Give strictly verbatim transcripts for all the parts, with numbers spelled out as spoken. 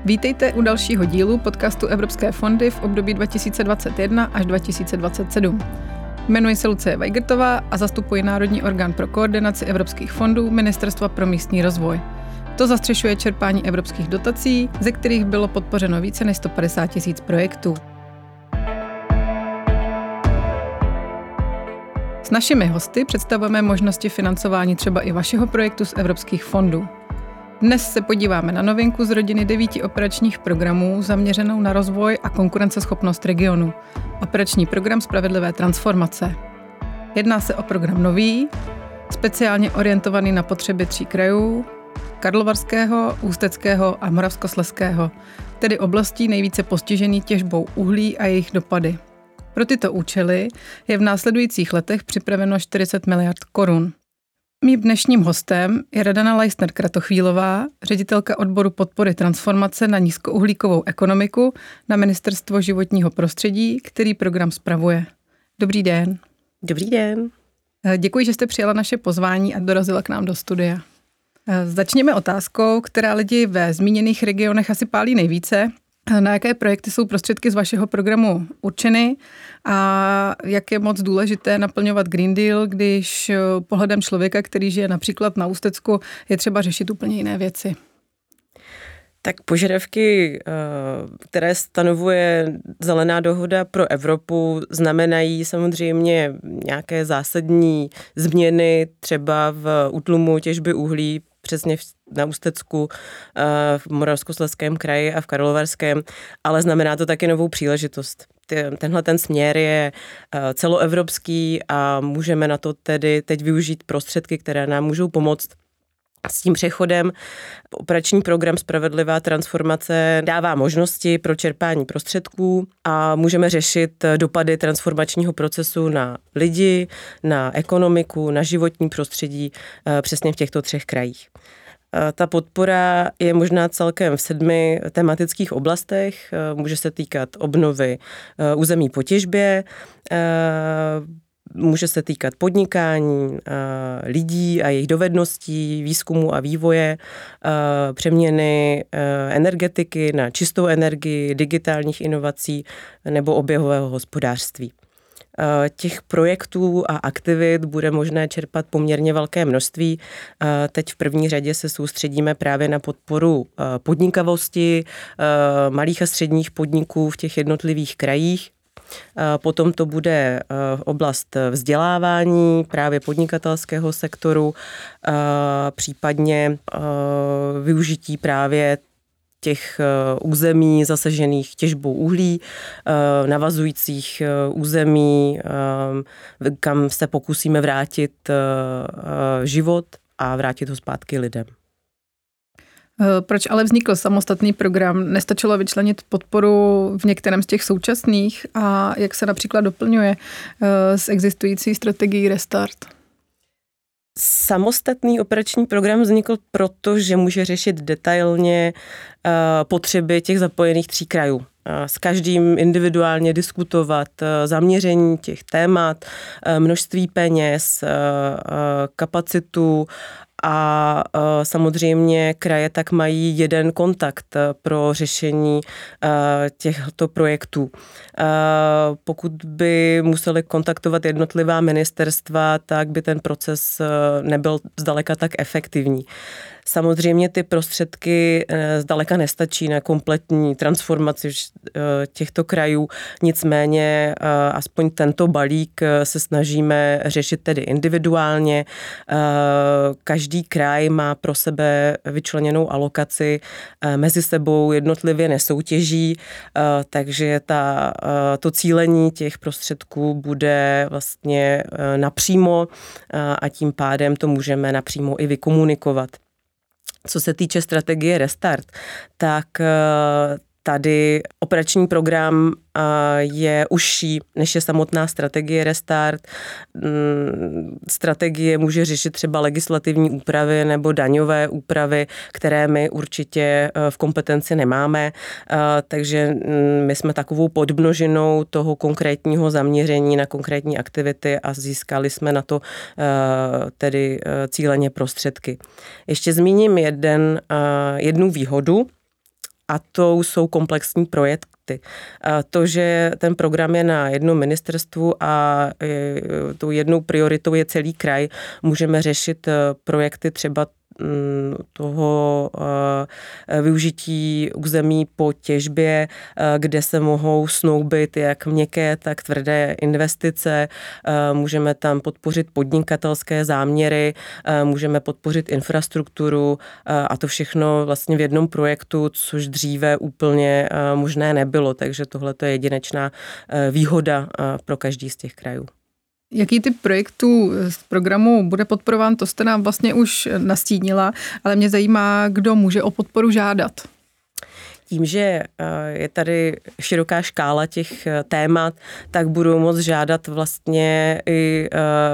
Vítejte u dalšího dílu podcastu Evropské fondy v období dva tisíce dvacet jedna až dva tisíce dvacet sedm. Jmenuji se Lucie Vajgrtová a zastupuji Národní orgán pro koordinaci evropských fondů Ministerstva pro místní rozvoj. To zastřešuje čerpání evropských dotací, ze kterých bylo podpořeno více než sto padesát tisíc projektů. S našimi hosty představujeme možnosti financování třeba i vašeho projektu z evropských fondů. Dnes se podíváme na novinku z rodiny devíti operačních programů zaměřenou na rozvoj a konkurenceschopnost regionu. Operační program Spravedlivé transformace. Jedná se o program nový, speciálně orientovaný na potřeby tří krajů, Karlovarského, Ústeckého a Moravskoslezského, tedy oblastí nejvíce postižený těžbou uhlí a jejich dopady. Pro tyto účely je v následujících letech připraveno čtyřicet miliard korun. Mým dnešním hostem je Radana Leistner-Kratochvílová, ředitelka odboru podpory transformace na nízkouhlíkovou ekonomiku na Ministerstvo životního prostředí, který program spravuje. Dobrý den. Dobrý den. Děkuji, že jste přijala naše pozvání a dorazila k nám do studia. Začněme otázkou, která lidi ve zmíněných regionech asi pálí nejvíce. Na jaké projekty jsou prostředky z vašeho programu určeny a jak je moc důležité naplňovat Green Deal, když pohledem člověka, který žije například na Ústecku, je třeba řešit úplně jiné věci? Tak požadavky, které stanovuje Zelená dohoda pro Evropu, znamenají samozřejmě nějaké zásadní změny třeba v útlumu těžby uhlí, přesně na Ústecku, v Moravskoslezském kraji a v Karlovarském, ale znamená to taky novou příležitost. Tenhle ten směr je celoevropský a můžeme na to tedy teď využít prostředky, které nám můžou pomoct s tím přechodem. Operační program Spravedlivá transformace dává možnosti pro čerpání prostředků a můžeme řešit dopady transformačního procesu na lidi, na ekonomiku, na životní prostředí přesně v těchto třech krajích. Ta podpora je možná celkem v sedmi tematických oblastech. Může se týkat obnovy území po těžbě, může se týkat podnikání, lidí a jejich dovedností, výzkumu a vývoje, přeměny energetiky na čistou energii, digitálních inovací nebo oběhového hospodářství. Těch projektů a aktivit bude možné čerpat poměrně velké množství. Teď v první řadě se soustředíme právě na podporu podnikavosti, malých a středních podniků v těch jednotlivých krajích. Potom to bude oblast vzdělávání, právě podnikatelského sektoru, případně využití právě těch území zasažených těžbou uhlí, navazujících území, kam se pokusíme vrátit život a vrátit ho zpátky lidem. Proč ale vznikl samostatný program? Nestačilo vyčlenit podporu v některém z těch současných a jak se například doplňuje s existující strategií Restart? Samostatný operační program vznikl proto, že může řešit detailně uh, potřeby těch zapojených tří krajů. Uh, s každým individuálně diskutovat uh, zaměření těch témat, uh, množství peněz, uh, uh, kapacitu a uh, samozřejmě kraje tak mají jeden kontakt uh, pro řešení uh, těchto projektů. Uh, pokud by museli kontaktovat jednotlivá ministerstva, tak by ten proces uh, nebyl zdaleka tak efektivní. Samozřejmě ty prostředky zdaleka nestačí na kompletní transformaci těchto krajů, nicméně aspoň tento balík se snažíme řešit tedy individuálně. Každý kraj má pro sebe vyčleněnou alokaci, mezi sebou jednotlivě nesoutěží, takže ta, to cílení těch prostředků bude vlastně napřímo a tím pádem to můžeme napřímo i vykomunikovat. Co se týče strategie Restart, tak tady operační program je užší, než je samotná strategie Restart. Strategie může řešit třeba legislativní úpravy nebo daňové úpravy, které my určitě v kompetenci nemáme, takže my jsme takovou podmnožinou toho konkrétního zaměření na konkrétní aktivity a získali jsme na to tedy cíleně prostředky. Ještě zmíním jeden, jednu výhodu a to jsou komplexní projekty. To, že ten program je na jednom ministerstvu a tou jednou prioritou je celý kraj, můžeme řešit projekty třeba toho využití území po těžbě, kde se mohou snoubit jak měkké, tak tvrdé investice. Můžeme tam podpořit podnikatelské záměry, můžeme podpořit infrastrukturu a to všechno vlastně v jednom projektu, což dříve úplně možné nebylo. Takže tohle je jedinečná výhoda pro každý z těch krajů. Jaký typ projektů z programu bude podporován, to jste nám vlastně už nastínila, ale mě zajímá, kdo může o podporu žádat. Tím, že je tady široká škála těch témat, tak budou moct žádat vlastně i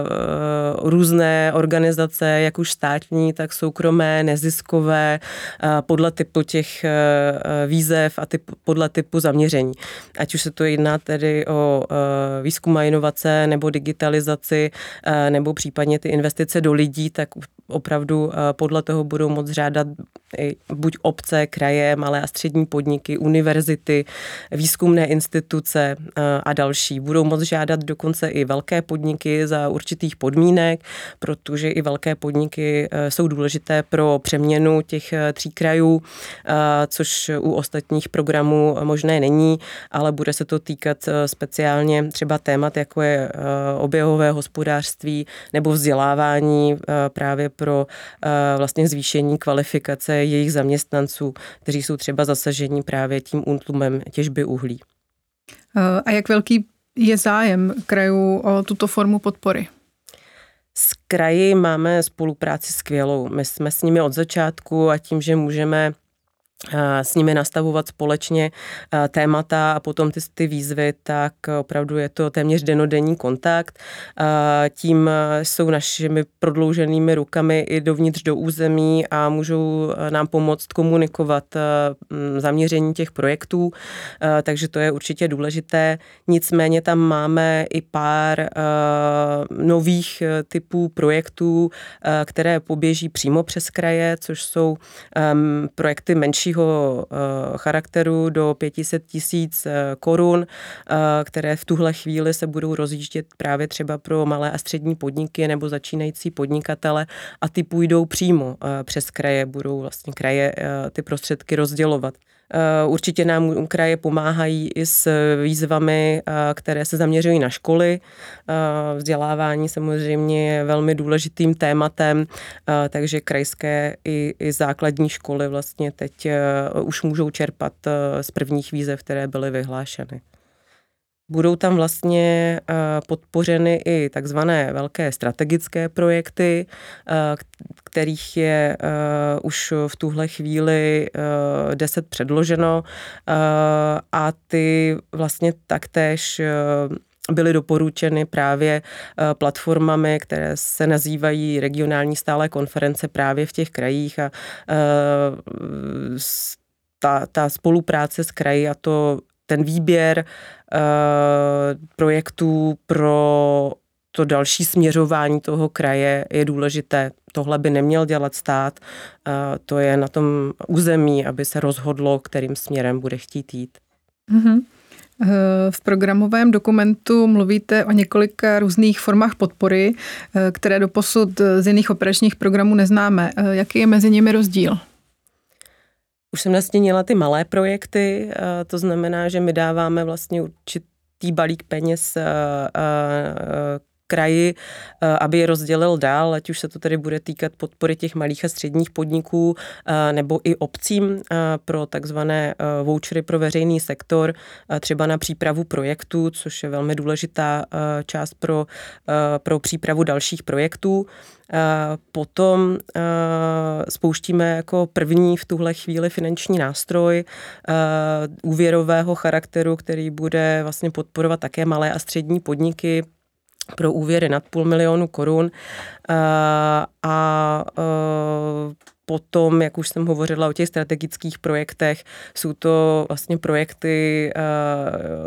různé organizace, jak už státní, tak soukromé, neziskové, podle typu těch výzev a typ, podle typu zaměření. Ať už se to jedná tedy o výzkum a inovace, nebo digitalizaci, nebo případně ty investice do lidí, tak opravdu podle toho budou moct žádat buď obce, kraje, malé a střední podniky, univerzity, výzkumné instituce a další. Budou moct žádat dokonce i velké podniky za určitých podmínek, protože i velké podniky jsou důležité pro přeměnu těch tří krajů, což u ostatních programů možné není, ale bude se to týkat speciálně třeba témat, jako je oběhové hospodářství nebo vzdělávání právě pro vlastně zvýšení kvalifikace jejich zaměstnanců, kteří jsou třeba zasažení právě tím útlumem těžby uhlí. A jak velký je zájem krajů o tuto formu podpory? S kraji máme spolupráci skvělou. My jsme s nimi od začátku a tím, že můžeme s nimi nastavovat společně témata a potom ty, ty výzvy, tak opravdu je to téměř dennodenní kontakt. Tím jsou našimi prodlouženými rukami i dovnitř do území a můžou nám pomoct komunikovat zaměření těch projektů, takže to je určitě důležité. Nicméně tam máme i pár nových typů projektů, které poběží přímo přes kraje, což jsou projekty menší charakteru do pět set tisíc korun, které v tuhle chvíli se budou rozjíždět právě třeba pro malé a střední podniky nebo začínající podnikatele a ty půjdou přímo přes kraje, budou vlastně kraje ty prostředky rozdělovat. Určitě nám kraje pomáhají i s výzvami, které se zaměřují na školy. Vzdělávání samozřejmě je velmi důležitým tématem, takže krajské i, i základní školy vlastně teď už můžou čerpat z prvních výzev, které byly vyhlášeny. Budou tam vlastně podpořeny i takzvané velké strategické projekty, kterých je už v tuhle chvíli deset předloženo a ty vlastně taktéž byly doporučeny právě platformami, které se nazývají regionální stálé konference právě v těch krajích a ta, ta spolupráce s kraji a to ten výběr uh, projektů pro to další směřování toho kraje je důležité. Tohle by neměl dělat stát, uh, to je na tom území, aby se rozhodlo, kterým směrem bude chtít jít. Mm-hmm. V programovém dokumentu mluvíte o několika různých formách podpory, které doposud z jiných operačních programů neznáme. Jaký je mezi nimi rozdíl? Už jsem nastínila ty malé projekty, to znamená, že my dáváme vlastně určitý balík peněz kraji, aby je rozdělil dál, ať už se to tedy bude týkat podpory těch malých a středních podniků nebo i obcím pro takzvané vouchery pro veřejný sektor, třeba na přípravu projektů, což je velmi důležitá část pro, pro přípravu dalších projektů. Potom spouštíme jako první v tuhle chvíli finanční nástroj úvěrového charakteru, který bude vlastně podporovat také malé a střední podniky pro úvěry nad půl milionu korun a, a potom, jak už jsem hovořila o těch strategických projektech, jsou to vlastně projekty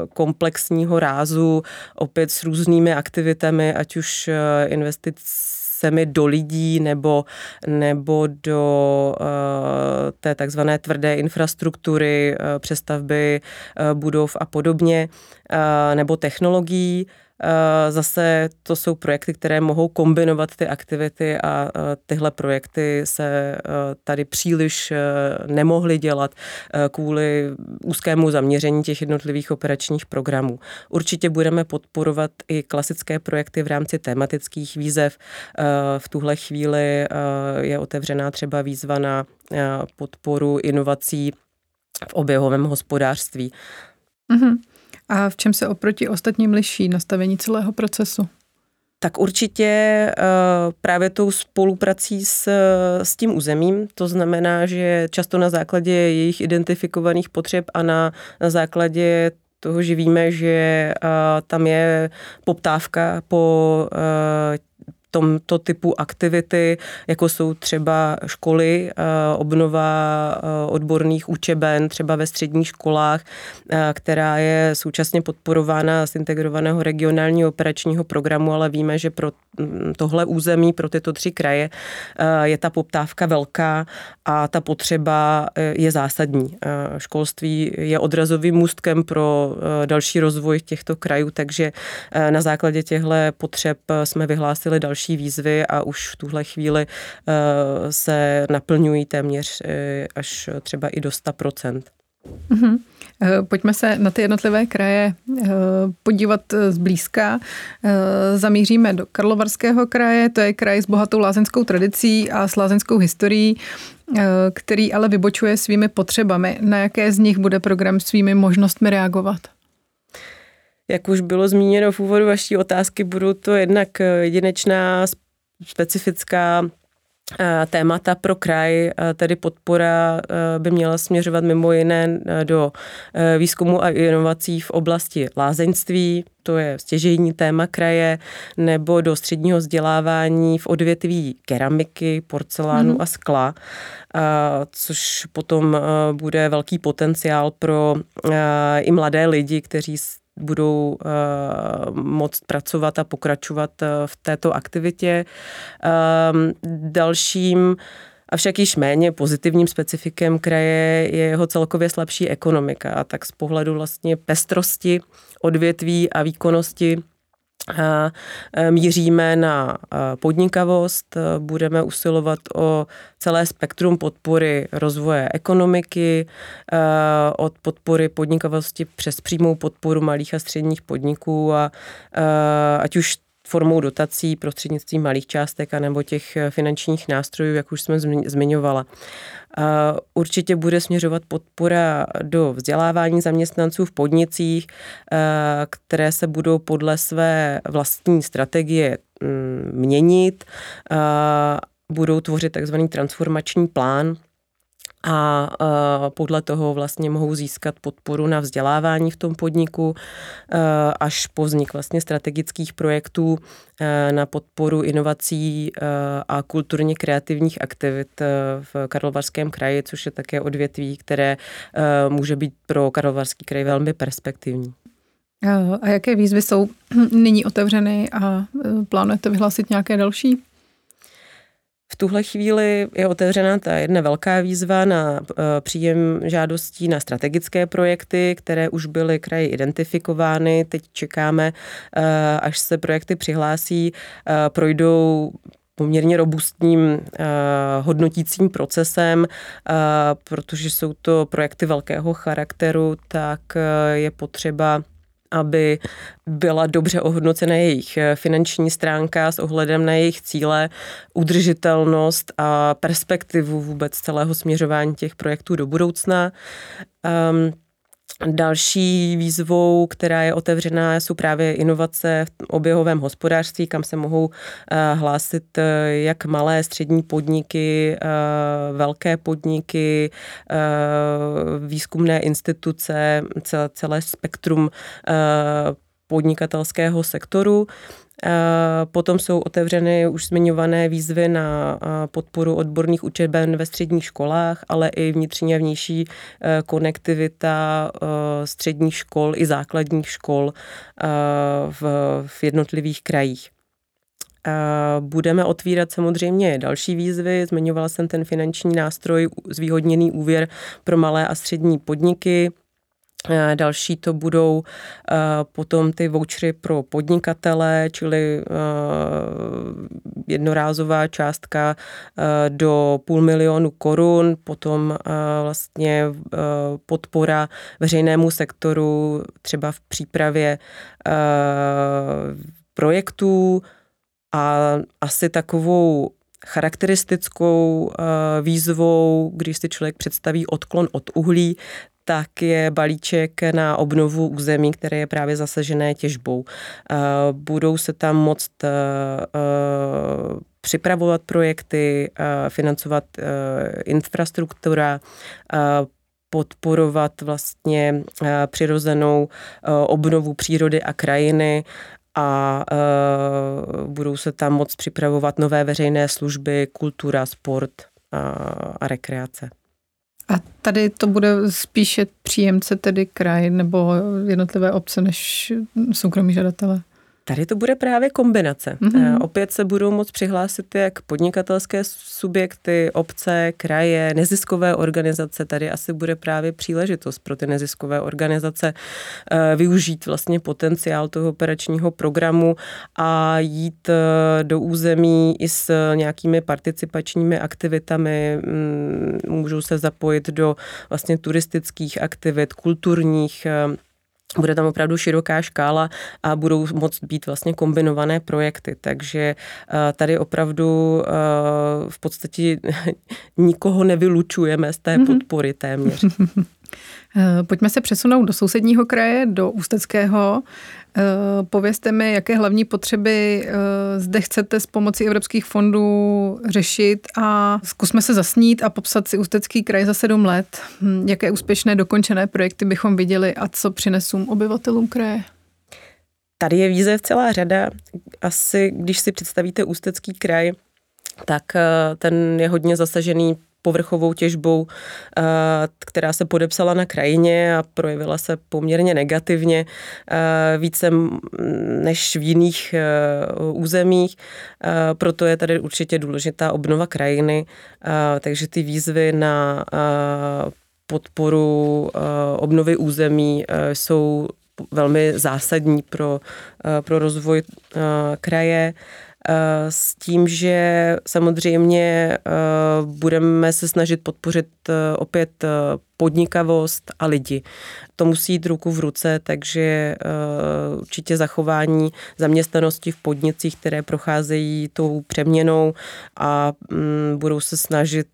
komplexního rázu, opět s různými aktivitami, ať už investic investicemi do lidí nebo, nebo do uh, té takzvané tvrdé infrastruktury, uh, přestavby uh, budov a podobně, uh, nebo technologií. Zase to jsou projekty, které mohou kombinovat ty aktivity a tyhle projekty se tady příliš nemohly dělat kvůli úzkému zaměření těch jednotlivých operačních programů. Určitě budeme podporovat i klasické projekty v rámci tematických výzev. V tuhle chvíli je otevřená třeba výzva na podporu inovací v oběhovém hospodářství. Mm-hmm. A v čem se oproti ostatním liší nastavení celého procesu? Tak určitě uh, právě tou spoluprací s, s tím územím, to znamená, že často na základě jejich identifikovaných potřeb a na, na základě toho, že víme, že uh, tam je poptávka po uh, tomto typu aktivity, jako jsou třeba školy, obnova odborných učeben, třeba ve středních školách, která je současně podporována z integrovaného regionálního operačního programu, ale víme, že pro tohle území, pro tyto tři kraje je ta poptávka velká a ta potřeba je zásadní. Školství je odrazovým můstkem pro další rozvoj těchto krajů, takže na základě těchto potřeb jsme vyhlásili další výzvy a už v tuhle chvíli se naplňují téměř až třeba i do sto procent. Mm-hmm. Pojďme se na ty jednotlivé kraje podívat zblízka. Zamíříme do Karlovarského kraje, to je kraj s bohatou lázeňskou tradicí a s lázeňskou historií, který ale vybočuje svými potřebami. Na jaké z nich bude program svými možnostmi reagovat? Jak už bylo zmíněno v úvodu vaší otázky, budou to jednak jedinečná specifická témata pro kraj, tedy podpora by měla směřovat mimo jiné do výzkumu a inovací v oblasti lázeňství, to je stěžejní téma kraje, nebo do středního vzdělávání v odvětví keramiky, porcelánu mm. a skla, což potom bude velký potenciál pro i mladé lidi, kteří budou uh, moct pracovat a pokračovat uh, v této aktivitě. Um, dalším, avšak již méně pozitivním specifikem kraje je jeho celkově slabší ekonomika. A tak z pohledu vlastně pestrosti, odvětví a výkonnosti míříme na podnikavost, budeme usilovat o celé spektrum podpory rozvoje ekonomiky, od podpory podnikavosti přes přímou podporu malých a středních podniků a ať už formou dotací prostřednictvím malých částek a nebo těch finančních nástrojů, jak už jsme zmiňovala. Určitě bude směřovat podpora do vzdělávání zaměstnanců v podnicích, které se budou podle své vlastní strategie měnit, budou tvořit takzvaný transformační plán, a podle toho vlastně mohou získat podporu na vzdělávání v tom podniku až po vznik vlastně strategických projektů na podporu inovací a kulturně kreativních aktivit v Karlovarském kraji, což je také odvětví, které může být pro Karlovarský kraj velmi perspektivní. A jaké výzvy jsou nyní otevřeny a plánujete vyhlásit nějaké další? V tuhle chvíli je otevřena ta jedna velká výzva na příjem žádostí na strategické projekty, které už byly kraji identifikovány. Teď čekáme, až se projekty přihlásí, projdou poměrně robustním uh, hodnotícím procesem, uh, protože jsou to projekty velkého charakteru, tak uh, je potřeba, aby byla dobře ohodnocena jejich finanční stránka s ohledem na jejich cíle, udržitelnost a perspektivu vůbec celého směřování těch projektů do budoucna. Um, Další výzvou, která je otevřená, jsou právě inovace v oběhovém hospodářství, kam se mohou hlásit jak malé, střední podniky, velké podniky, výzkumné instituce, celé spektrum podnikatelského sektoru. Potom jsou otevřeny už zmiňované výzvy na podporu odborných učeben ve středních školách, ale i vnitřní a vnější konektivita středních škol i základních škol v jednotlivých krajích. Budeme otvírat samozřejmě další výzvy. Zmiňovala jsem ten finanční nástroj, zvýhodněný úvěr pro malé a střední podniky. Další to budou potom ty vouchery pro podnikatele, čili jednorázová částka do půl milionu korun, potom vlastně podpora veřejnému sektoru třeba v přípravě projektů a asi takovou charakteristickou výzvou, když si člověk představí odklon od uhlí, tak je balíček na obnovu území, které je právě zasažené těžbou. Budou se tam moct připravovat projekty, financovat infrastruktura, podporovat vlastně přirozenou obnovu přírody a krajiny a budou se tam moct připravovat nové veřejné služby, kultura, sport a rekreace. A tady to bude spíše příjemce, tedy kraj nebo jednotlivé obce, než soukromí žadatelé? Tady to bude právě kombinace. Mm-hmm. Opět se budou moct přihlásit jak podnikatelské subjekty, obce, kraje, neziskové organizace. Tady asi bude právě příležitost pro ty neziskové organizace využít vlastně potenciál toho operačního programu a jít do území i s nějakými participačními aktivitami. Můžou se zapojit do vlastně turistických aktivit, kulturních. Bude tam opravdu široká škála a budou moct být vlastně kombinované projekty, takže tady opravdu v podstatě nikoho nevylučujeme z té podpory téměř. Pojďme se přesunout do sousedního kraje, do Ústeckého. Povězte mi, jaké hlavní potřeby zde chcete s pomocí evropských fondů řešit a zkusme se zasnít a popsat si Ústecký kraj za sedm let. Jaké úspěšné dokončené projekty bychom viděli a co přinesou obyvatelům kraje? Tady je výzev celá řada. Asi, když si představíte Ústecký kraj, tak ten je hodně zasažený povrchovou těžbou, která se podepsala na krajině a projevila se poměrně negativně více než v jiných územích. Proto je tady určitě důležitá obnova krajiny, takže ty výzvy na podporu obnovy území jsou velmi zásadní pro, pro rozvoj kraje. S tím, že samozřejmě budeme se snažit podpořit opět podnikavost a lidi. To musí jít ruku v ruce, takže určitě zachování zaměstnanosti v podnicích, které procházejí tou přeměnou a budou se snažit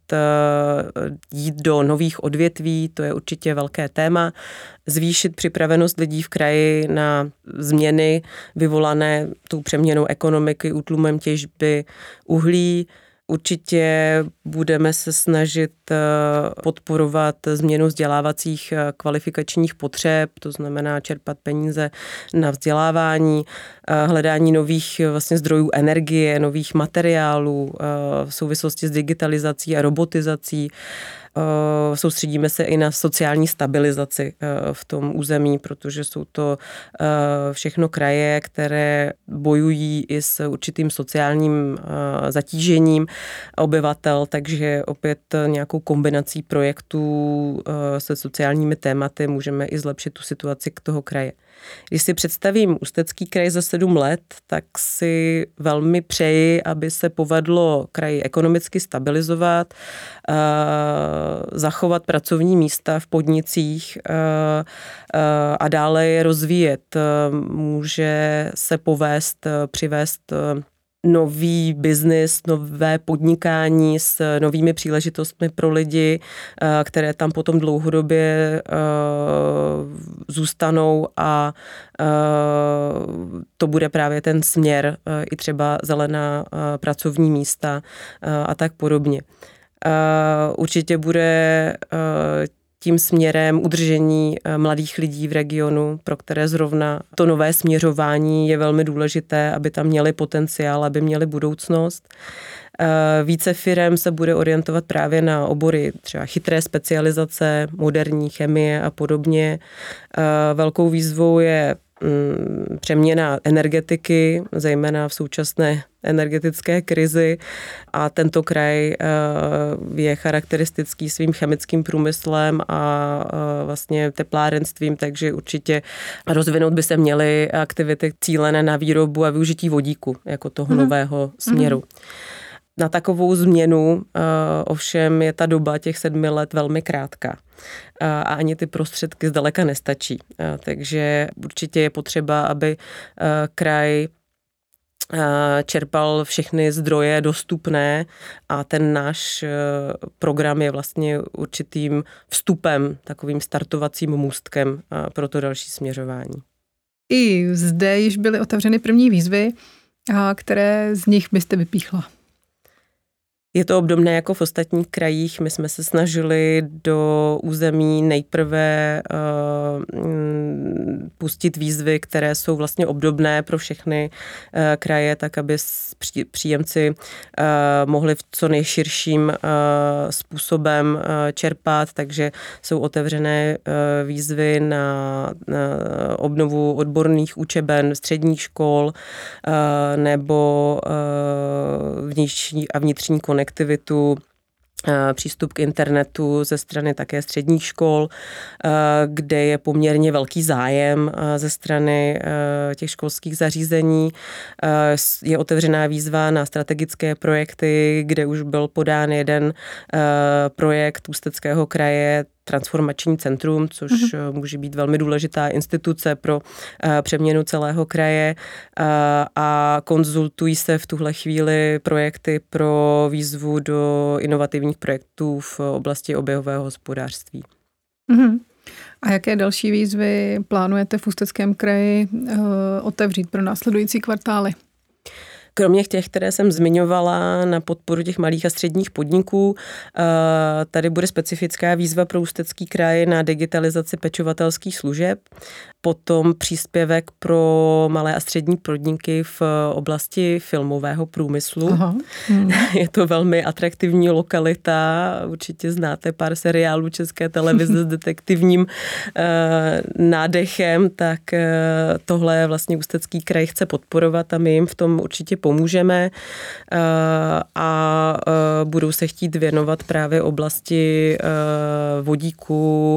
jít do nových odvětví, to je určitě velké téma. Zvýšit připravenost lidí v kraji na změny vyvolané tou přeměnou ekonomiky, útlumem těžby uhlí. Určitě budeme se snažit podporovat změnu vzdělávacích kvalifikačních potřeb, to znamená čerpat peníze na vzdělávání, hledání nových vlastně zdrojů energie, nových materiálů v souvislosti s digitalizací a robotizací. Soustředíme se i na sociální stabilizaci v tom území, protože jsou to všechno kraje, které bojují i s určitým sociálním zatížením obyvatel, takže opět nějakou kombinací projektů se sociálními tématy můžeme i zlepšit tu situaci k toho kraje. Když si představím Ústecký kraj za sedm let, tak si velmi přeji, aby se povedlo kraj ekonomicky stabilizovat, zachovat pracovní místa v podnicích a dále je rozvíjet. Může se povést, přivést nový biznis, nové podnikání s novými příležitostmi pro lidi, které tam potom dlouhodobě zůstanou a to bude právě ten směr, i třeba zelená pracovní místa a tak podobně. Určitě bude tím směrem udržení mladých lidí v regionu, pro které zrovna to nové směřování je velmi důležité, aby tam měli potenciál, aby měli budoucnost. Více firem se bude orientovat právě na obory třeba chytré specializace, moderní chemie a podobně. Velkou výzvou je přeměna energetiky, zejména v současné energetické krizi, a tento kraj je charakteristický svým chemickým průmyslem a vlastně teplárenstvím, takže určitě rozvinout by se měly aktivity cílené na výrobu a využití vodíku jako toho mm. nového směru. Mm. Na takovou změnu uh, ovšem je ta doba těch sedmi let velmi krátká uh, a ani ty prostředky zdaleka nestačí. Uh, takže určitě je potřeba, aby uh, kraj uh, čerpal všechny zdroje dostupné a ten náš uh, program je vlastně určitým vstupem, takovým startovacím můstkem uh, pro to další směřování. I zde již byly otevřeny první výzvy, a které z nich byste vypíchla? Je to obdobné jako v ostatních krajích. My jsme se snažili do území nejprve uh, pustit výzvy, které jsou vlastně obdobné pro všechny uh, kraje, tak aby pří, příjemci uh, mohli v co nejširším uh, způsobem uh, čerpat, takže jsou otevřené uh, výzvy na, na obnovu odborných učeben středních škol uh, nebo uh, vnitřní a vnitřní konektivitu, aktivitu, přístup k internetu ze strany také středních škol, kde je poměrně velký zájem ze strany těch školských zařízení. Je otevřená výzva na strategické projekty, kde už byl podán jeden projekt Ústeckého kraje, transformační centrum, což uh-huh. může být velmi důležitá instituce pro uh, přeměnu celého kraje uh, a konzultují se v tuhle chvíli projekty pro výzvu do inovativních projektů v oblasti oběhového hospodářství. Uh-huh. A jaké další výzvy plánujete v Ústeckém kraji uh, otevřít pro následující kvartály? Kromě těch, které jsem zmiňovala na podporu těch malých a středních podniků, tady bude specifická výzva pro Ústecký kraj na digitalizaci pečovatelských služeb, potom příspěvek pro malé a střední podniky v oblasti filmového průmyslu. Aha. Hmm. Je to velmi atraktivní lokalita, určitě znáte pár seriálů České televize s detektivním nádechem, tak tohle vlastně Ústecký kraj chce podporovat a my jim v tom určitě pomůžeme a budou se chtít věnovat právě oblasti vodíku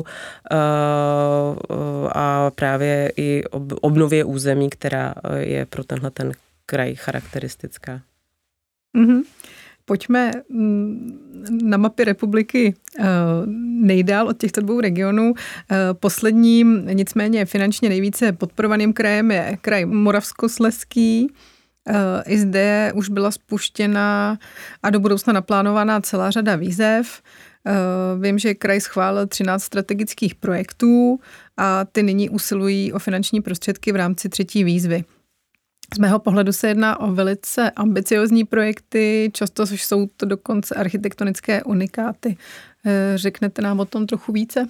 a právě i obnově území, která je pro tenhle ten kraj charakteristická. Mm-hmm. Pojďme na mapě republiky nejdál od těchto dvou regionů. Posledním, nicméně finančně nejvíce podporovaným krajem je kraj Moravskoslezský. I zde už byla spuštěna a do budoucna naplánovaná celá řada výzev. Vím, že kraj schválil třináct strategických projektů a ty nyní usilují o finanční prostředky v rámci třetí výzvy. Z mého pohledu se jedná o velice ambiciozní projekty, často jsou to dokonce architektonické unikáty. Řeknete nám o tom trochu více?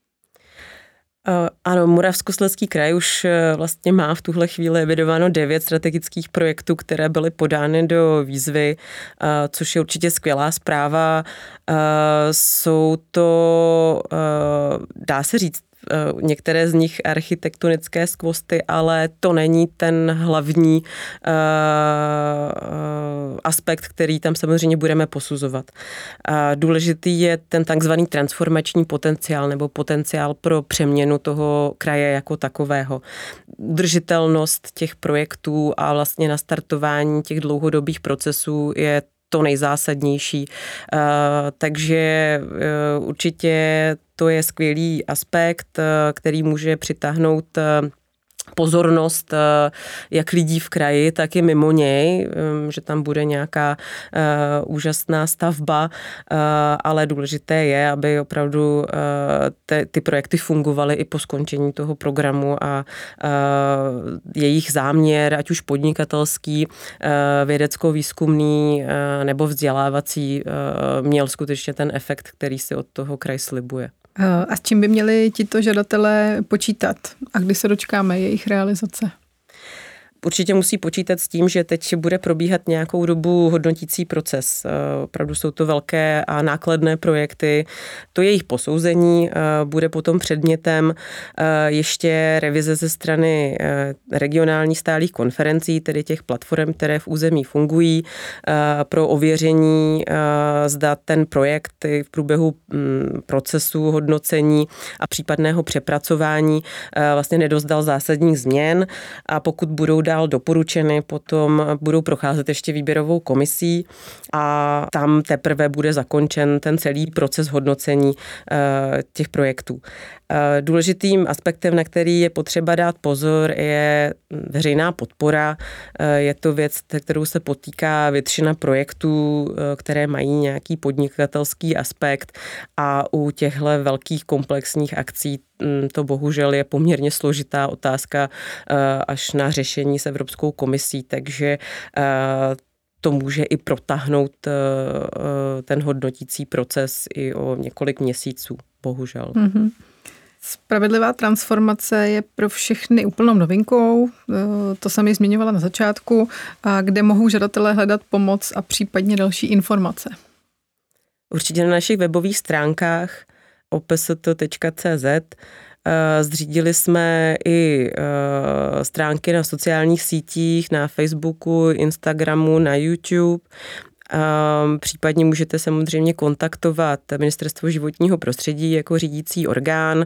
Ano, Moravskoslezský kraj už vlastně má v tuhle chvíli evidováno devět strategických projektů, které byly podány do výzvy, což je určitě skvělá zpráva. Jsou to, dá se říct, některé z nich architektonické skvosty, ale to není ten hlavní uh, uh, aspekt, který tam samozřejmě budeme posuzovat. Uh, důležitý je ten takzvaný transformační potenciál nebo potenciál pro přeměnu toho kraje jako takového. Udržitelnost těch projektů a vlastně nastartování těch dlouhodobých procesů je to nejzásadnější. Uh, takže uh, určitě to je skvělý aspekt, uh, který může přitáhnout uh, pozornost jak lidí v kraji, tak i mimo něj, že tam bude nějaká uh, úžasná stavba, uh, ale důležité je, aby opravdu uh, te, ty projekty fungovaly i po skončení toho programu a uh, jejich záměr, ať už podnikatelský, uh, vědecko-výzkumný uh, nebo vzdělávací, uh, měl skutečně ten efekt, který si od toho kraj slibuje. A s čím by měli tito žadatelé počítat? A kdy se dočkáme jejich realizace? určitě musí počítat s tím, že teď bude probíhat nějakou dobu hodnotící proces. Opravdu jsou to velké a nákladné projekty. To jejich posouzení bude potom předmětem ještě revize ze strany regionálních stálých konferencí, tedy těch platform, které v území fungují, pro ověření, zda ten projekt v průběhu procesu hodnocení a případného přepracování vlastně nedozdal zásadních změn, a pokud budou dál doporučeny, potom budou procházet ještě výběrovou komisí a tam teprve bude zakončen ten celý proces hodnocení těch projektů. Důležitým aspektem, na který je potřeba dát pozor, je veřejná podpora. Je to věc, kterou se potýká většina projektů, které mají nějaký podnikatelský aspekt, a u těchto velkých komplexních akcí to bohužel je poměrně složitá otázka až na řešení s Evropskou komisí, takže to může i protáhnout ten hodnotící proces i o několik měsíců, bohužel. Mm-hmm. Spravedlivá transformace je pro všechny úplnou novinkou, to jsem ji zmiňovala na začátku, a kde mohou žadatelé hledat pomoc a případně další informace. Určitě na našich webových stránkách o p s t tečka c z zřídili jsme i stránky na sociálních sítích, na Facebooku, Instagramu, na YouTube. Případně můžete samozřejmě kontaktovat Ministerstvo životního prostředí jako řídící orgán,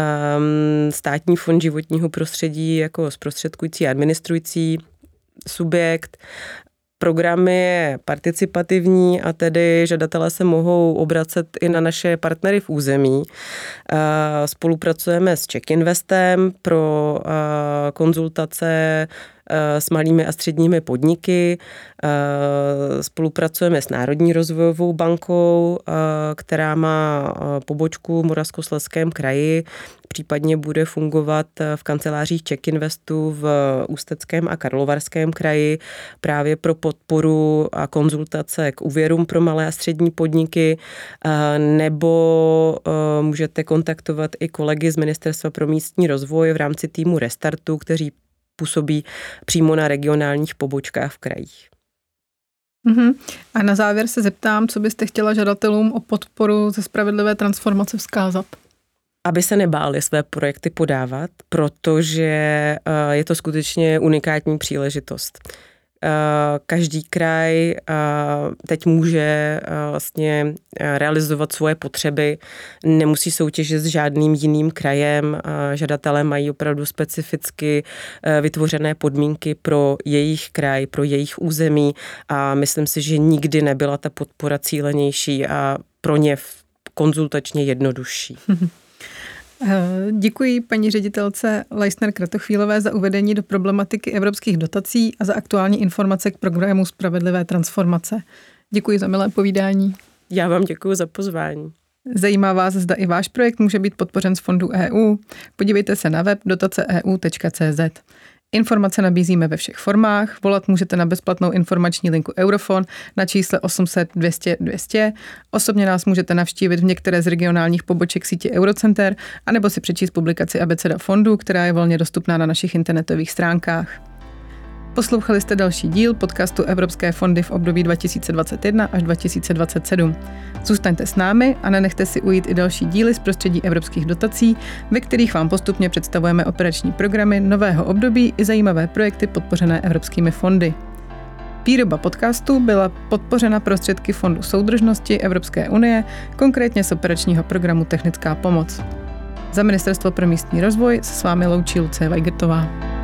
Státní fond životního prostředí jako zprostředkující a administrující subjekt. Program je participativní, a tedy žadatelé se mohou obracet i na naše partnery v území. Spolupracujeme s CzechInvestem pro konzultace s malými a středními podniky. Spolupracujeme s Národní rozvojovou bankou, která má pobočku v Moravskoslezském kraji. Případně bude fungovat v kancelářích CzechInvestu v Ústeckém a Karlovarském kraji právě pro podporu a konzultace k úvěrům pro malé a střední podniky, nebo můžete kontaktovat i kolegy z Ministerstva pro místní rozvoj v rámci týmu Restartu, kteří působí přímo na regionálních pobočkách v krajích. Uhum. A na závěr se zeptám, co byste chtěla žadatelům o podporu ze spravedlivé transformace vzkázat? Aby se nebáli své projekty podávat, protože je to skutečně unikátní příležitost. Každý kraj teď může vlastně realizovat svoje potřeby, nemusí soutěžit s žádným jiným krajem. Žadatelé mají opravdu specificky vytvořené podmínky pro jejich kraj, pro jejich území, a myslím si, že nikdy nebyla ta podpora cílenější a pro ně konzultačně jednodušší. Děkuji paní ředitelce Leistner-Kratochvílové za uvedení do problematiky evropských dotací a za aktuální informace k programu Spravedlivé transformace. Děkuji za milé povídání. Já vám děkuji za pozvání. Zajímá vás, zda i váš projekt může být podpořen z fondů E U? Podívejte se na web dotace e u tečka c z. Informace nabízíme ve všech formách, volat můžete na bezplatnou informační linku Eurofon na čísle osm set dvě stě dvě stě. Osobně nás můžete navštívit v některé z regionálních poboček sítě Eurocenter, anebo si přečíst publikaci Abeceda fondů, která je volně dostupná na našich internetových stránkách. Poslouchali jste další díl podcastu Evropské fondy v období dva tisíce dvacet jedna až dva tisíce dvacet sedm. Zůstaňte s námi a nenechte si ujít i další díly z prostředí evropských dotací, ve kterých vám postupně představujeme operační programy nového období i zajímavé projekty podpořené evropskými fondy. Výroba podcastu byla podpořena prostředky Fondu soudržnosti Evropské unie, konkrétně z operačního programu Technická pomoc. Za Ministerstvo pro místní rozvoj se s vámi loučí Lucie Weigertová.